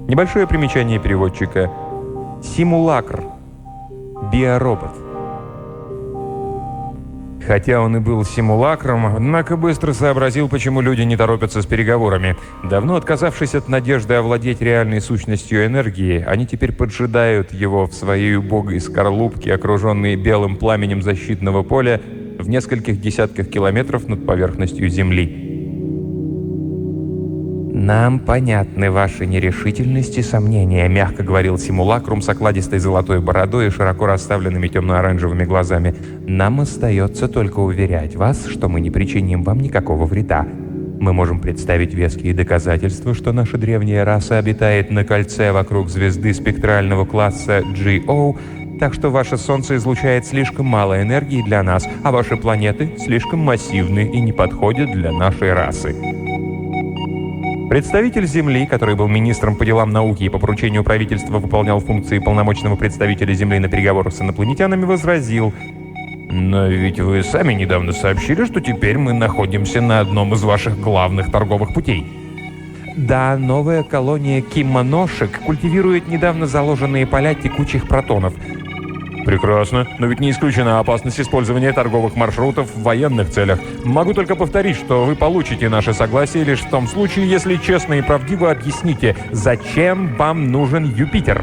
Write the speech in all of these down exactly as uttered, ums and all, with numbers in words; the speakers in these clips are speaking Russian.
Небольшое примечание переводчика. Симулакр. Биоробот. Хотя он и был симулакром, однако быстро сообразил, почему люди не торопятся с переговорами. Давно отказавшись от надежды овладеть реальной сущностью энергии, они теперь поджидают его в своей убогой скорлупке, окруженной белым пламенем защитного поля, в нескольких десятках километров над поверхностью Земли. «Нам понятны ваши нерешительность и сомнения», — мягко говорил симулакрум с окладистой золотой бородой и широко расставленными темно-оранжевыми глазами. «Нам остается только уверять вас, что мы не причиним вам никакого вреда. Мы можем представить веские доказательства, что наша древняя раса обитает на кольце вокруг звезды спектрального класса джи о, так что ваше Солнце излучает слишком мало энергии для нас, а ваши планеты слишком массивны и не подходят для нашей расы». Представитель Земли, который был министром по делам науки и по поручению правительства выполнял функции полномочного представителя Земли на переговорах с инопланетянами, возразил: «Но ведь вы сами недавно сообщили, что теперь мы находимся на одном из ваших главных торговых путей». «Да, новая колония кимоношек культивирует недавно заложенные поля текучих протонов». «Прекрасно, но ведь не исключена опасность использования торговых маршрутов в военных целях. Могу только повторить, что вы получите наше согласие лишь в том случае, если честно и правдиво объясните, зачем вам нужен Юпитер».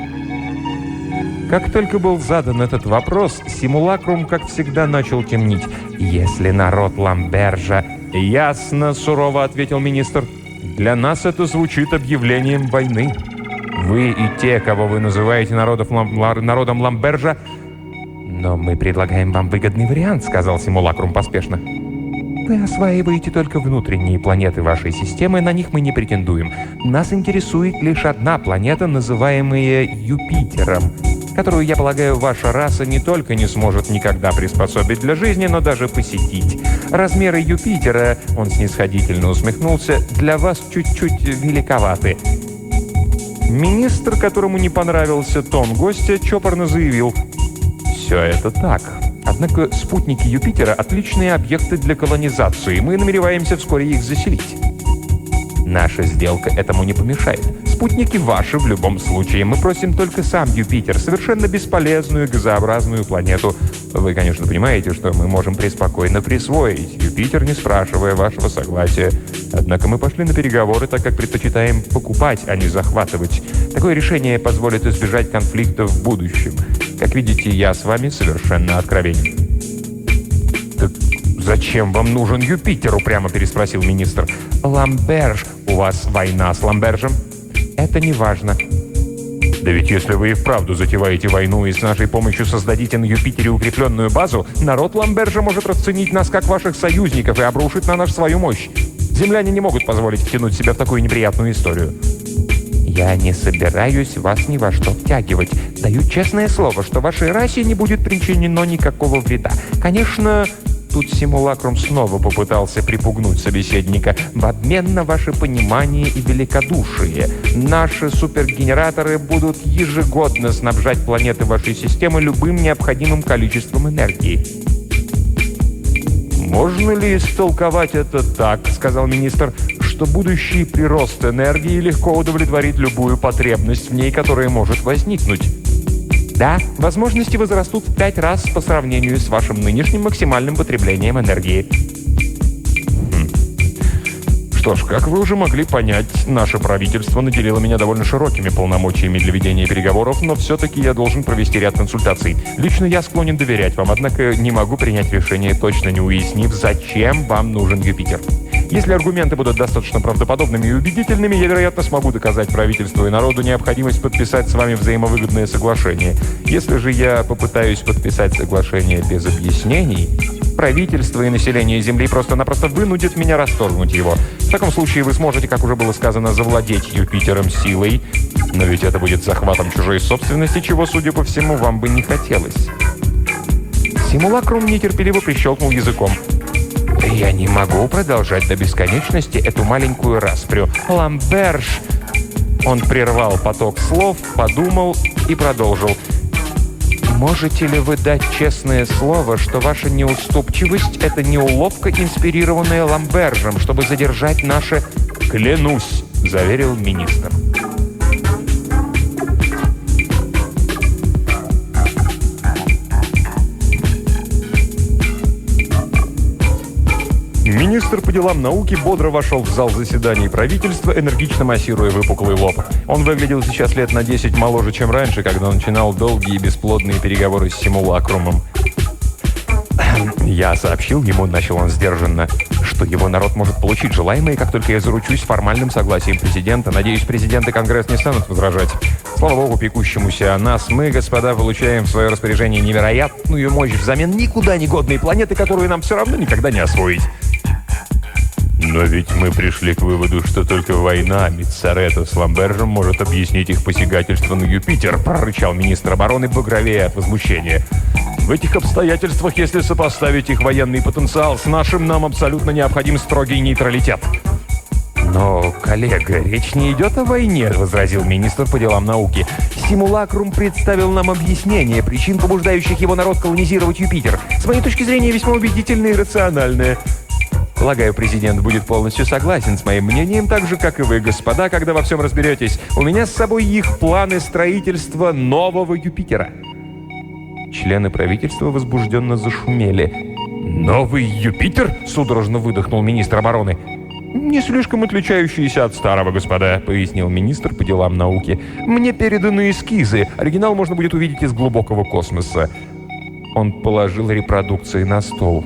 Как только был задан этот вопрос, симулакрум, как всегда, начал темнить. «Если народ Ламбержа...» «Ясно», — сурово ответил министр. «Для нас это звучит объявлением войны. Вы и те, кого вы называете народов, народом Ламбержа...» «Но мы предлагаем вам выгодный вариант», — сказал симулакрум поспешно. «Вы осваиваете только внутренние планеты вашей системы, на них мы не претендуем. Нас интересует лишь одна планета, называемая Юпитером, которую, я полагаю, ваша раса не только не сможет никогда приспособить для жизни, но даже посетить. Размеры Юпитера, — он снисходительно усмехнулся, — для вас чуть-чуть великоваты». Министр, которому не понравился тон гостя, чопорно заявил: «Все это так. Однако спутники Юпитера — отличные объекты для колонизации. Мы намереваемся вскоре их заселить. Наша сделка этому не помешает. Спутники ваши в любом случае. Мы просим только сам Юпитер, совершенно бесполезную газообразную планету. Вы, конечно, понимаете, что мы можем преспокойно присвоить Юпитер, не спрашивая вашего согласия. Однако мы пошли на переговоры, так как предпочитаем покупать, а не захватывать. Такое решение позволит избежать конфликтов в будущем. Как видите, я с вами совершенно откровенен». «Так зачем вам нужен Юпитер?» — упрямо переспросил министр. «Ламберж. У вас война с Ламбержем?» «Это не важно». «Да ведь если вы и вправду затеваете войну и с нашей помощью создадите на Юпитере укрепленную базу, народ Ламбержа может расценить нас как ваших союзников и обрушить на нас свою мощь. Земляне не могут позволить втянуть себя в такую неприятную историю». «Я не собираюсь вас ни во что втягивать. Даю честное слово, что вашей расе не будет причинено никакого вреда. Конечно...» Тут симулакрум снова попытался припугнуть собеседника. «В обмен на ваше понимание и великодушие наши супергенераторы будут ежегодно снабжать планеты вашей системы любым необходимым количеством энергии». «Можно ли истолковать это так, — сказал министр, — что будущий прирост энергии легко удовлетворит любую потребность в ней, которая может возникнуть?» «Да, возможности возрастут в пять раз по сравнению с вашим нынешним максимальным потреблением энергии». Хм. Что ж, как вы уже могли понять, наше правительство наделило меня довольно широкими полномочиями для ведения переговоров, но все-таки я должен провести ряд консультаций. Лично я склонен доверять вам, однако не могу принять решение, точно не уяснив, зачем вам нужен Юпитер. Если аргументы будут достаточно правдоподобными и убедительными, я, вероятно, смогу доказать правительству и народу необходимость подписать с вами взаимовыгодное соглашение. Если же я попытаюсь подписать соглашение без объяснений, правительство и население Земли просто-напросто вынудят меня расторгнуть его. В таком случае вы сможете, как уже было сказано, завладеть Юпитером силой, но ведь это будет захватом чужой собственности, чего, судя по всему, вам бы не хотелось. Симулакрум нетерпеливо прищелкнул языком. «Я не могу продолжать до бесконечности эту маленькую распрю. Ламберж...» Он прервал поток слов, подумал и продолжил. «Можете ли вы дать честное слово, что ваша неуступчивость — это не уловка, инспирированная Ламбержем, чтобы задержать наше...» «Клянусь», — заверил министр. Министр по делам науки бодро вошел в зал заседаний правительства, энергично массируя выпуклый лоб. Он выглядел сейчас лет на десять моложе, чем раньше, когда начинал долгие и бесплодные переговоры с симулакрумом. «Я сообщил ему, — начал он сдержанно, — что его народ может получить желаемое, как только я заручусь формальным согласием президента. Надеюсь, президент и Конгресс не станут возражать. Слава богу, пекущемуся о нас, мы, господа, получаем в свое распоряжение невероятную мощь взамен никуда не годной планеты, которую нам все равно никогда не освоить». «Но ведь мы пришли к выводу, что только война Мицарета с Ламбержем может объяснить их посягательство на Юпитер», — прорычал министр обороны, багровея от возмущения. «В этих обстоятельствах, если сопоставить их военный потенциал с нашим, нам абсолютно необходим строгий нейтралитет». «Но, коллега, речь не идет о войне», — возразил министр по делам науки. «Симулакрум представил нам объяснение причин, побуждающих его народ колонизировать Юпитер. С моей точки зрения, весьма убедительное и рациональное. Полагаю, президент будет полностью согласен с моим мнением, так же, как и вы, господа, когда во всем разберетесь. У меня с собой их планы строительства нового Юпитера». Члены правительства возбужденно зашумели. «Новый Юпитер?» — судорожно выдохнул министр обороны. «Не слишком отличающийся от старого, господа», — пояснил министр по делам науки. «Мне переданы эскизы. Оригинал можно будет увидеть из глубокого космоса». Он положил репродукции на стол.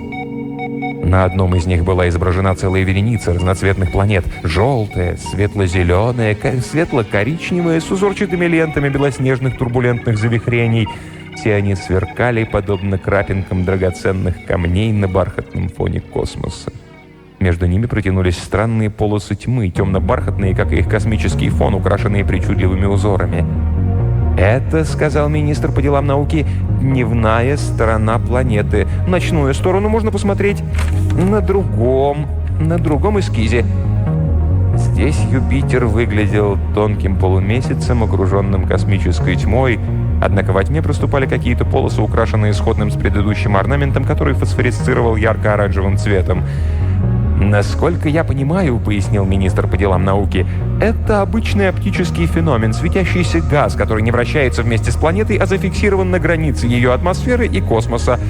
На одном из них была изображена целая вереница разноцветных планет. Желтая, светло-зеленая, светло-коричневая, с узорчатыми лентами белоснежных турбулентных завихрений. Все они сверкали, подобно крапинкам драгоценных камней на бархатном фоне космоса. Между ними протянулись странные полосы тьмы, темно-бархатные, как и их космический фон, украшенные причудливыми узорами. «Это, — сказал министр по делам науки, — дневная сторона планеты. Ночную сторону можно посмотреть на другом, на другом эскизе». Здесь Юпитер выглядел тонким полумесяцем, окруженным космической тьмой, однако во тьме проступали какие-то полосы, украшенные сходным с предыдущим орнаментом, который фосфорисцировал ярко-оранжевым цветом. «Насколько я понимаю, — пояснил министр по делам науки, — это обычный оптический феномен, светящийся газ, который не вращается вместе с планетой, а зафиксирован на границе ее атмосферы и космоса».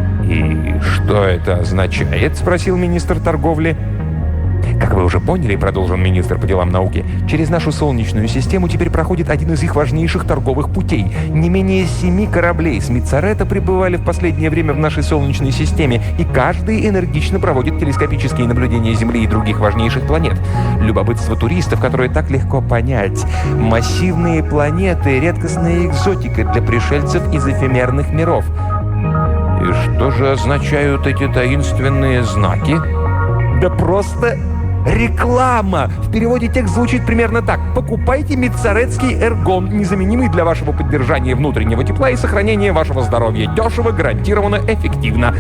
«И что это означает?» — спросил министр торговли. «Как вы уже поняли, — продолжил министр по делам науки, — через нашу Солнечную систему теперь проходит один из их важнейших торговых путей. Не менее семи кораблей с Мицарета прибывали в последнее время в нашей Солнечной системе, и каждый энергично проводит телескопические наблюдения Земли и других важнейших планет. Любопытство туристов, которое так легко понять. Массивные планеты — редкостная экзотика для пришельцев из эфемерных миров». «И что же означают эти таинственные знаки?» «Да просто реклама!» В переводе текст звучит примерно так: «Покупайте мицаретский эргон, незаменимый для вашего поддержания внутреннего тепла и сохранения вашего здоровья. Дешево, гарантированно, эффективно».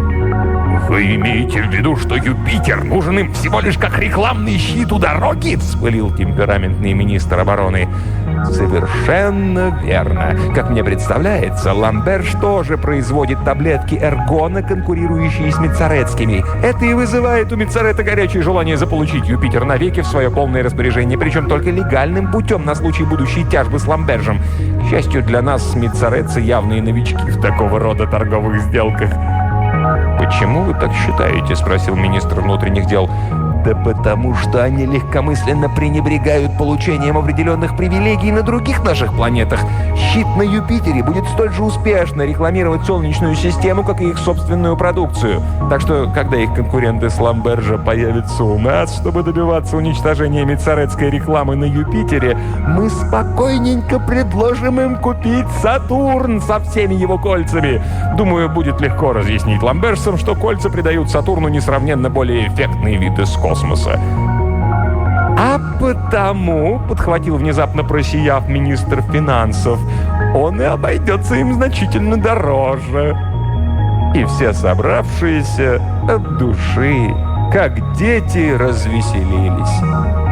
«Вы имеете в виду, что Юпитер нужен им всего лишь как рекламный щит у дороги?» — вспылил темпераментный министр обороны. «Совершенно верно. Как мне представляется, Ламберж тоже производит таблетки эргона, конкурирующие с мицаретскими. Это и вызывает у Мицарета горячее желание заполучить Юпитер навеки в свое полное распоряжение, причем только легальным путем на случай будущей тяжбы с Ламбержем. К счастью для нас, мицаретцы явные новички в такого рода торговых сделках». «Почему вы так считаете?» — спросил министр внутренних дел. «Да потому что они легкомысленно пренебрегают получением определенных привилегий на других наших планетах. Щит на Юпитере будет столь же успешно рекламировать Солнечную систему, как и их собственную продукцию. Так что, когда их конкуренты с Ламбержа появятся у нас, чтобы добиваться уничтожения мицаретской рекламы на Юпитере, мы спокойненько предложим им купить Сатурн со всеми его кольцами. Думаю, будет легко разъяснить ламбержцам, что кольца придают Сатурну несравненно более эффектный вид из космоса». «А потому, — подхватил внезапно просияв министр финансов, — он и обойдется им значительно дороже». И все собравшиеся от души, как дети, развеселились.